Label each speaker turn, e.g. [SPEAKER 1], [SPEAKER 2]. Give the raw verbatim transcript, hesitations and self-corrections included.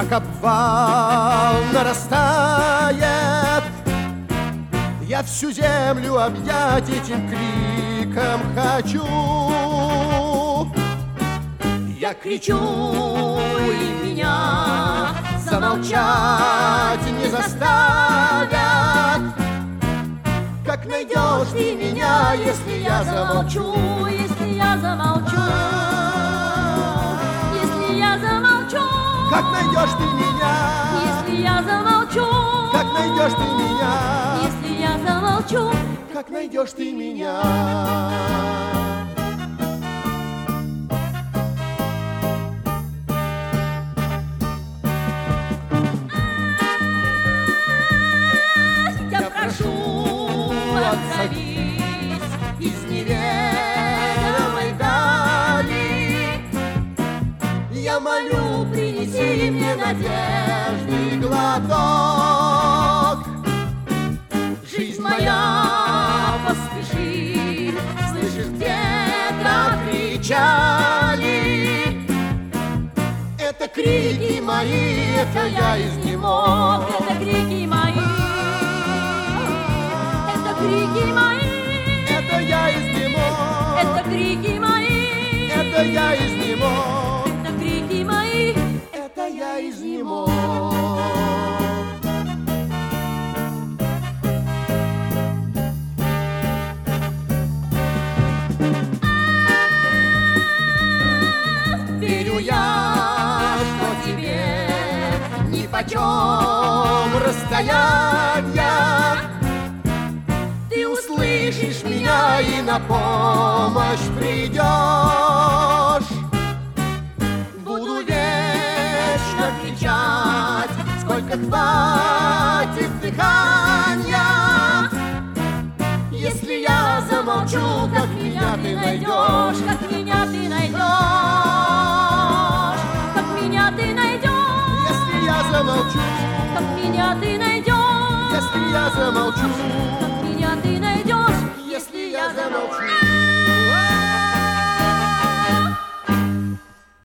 [SPEAKER 1] как обвал нарастает. Я всю землю объять этим криком хочу. Я кричу, и меня замолчать не заставят. Как найдешь ты меня, если я замолчу,
[SPEAKER 2] если я замолчу, если я замолчу,
[SPEAKER 1] как найдешь ты меня,
[SPEAKER 2] если я замолчу,
[SPEAKER 1] как найдешь ты меня,
[SPEAKER 2] если я замолчу,
[SPEAKER 1] как найдешь ты меня.
[SPEAKER 2] Отзовись из неведомой дали.
[SPEAKER 1] Я молю, принеси мне надежды глоток.
[SPEAKER 2] Жизнь моя, поспеши, слышишь, где-то
[SPEAKER 1] кричали. Это крики мои, это я изнемог.
[SPEAKER 2] Это крики мои, крики мои,
[SPEAKER 1] это я изнемог.
[SPEAKER 2] Это крики мои,
[SPEAKER 1] это я изнемог.
[SPEAKER 2] Это крики мои,
[SPEAKER 1] это я изнемог. Верю я, что тебе нипочем расстоянья. Ты услышишь меня и на помощь придешь. Буду вечно кричать, сколько хватит дыхания. Если я замолчу, как меня ты найдешь,
[SPEAKER 2] как меня ты найдешь, как меня ты найдешь.
[SPEAKER 1] Если я замолчу,
[SPEAKER 2] как меня ты найдешь,
[SPEAKER 1] если я замолчу,
[SPEAKER 2] как меня ты найдешь,
[SPEAKER 1] если я замолчу.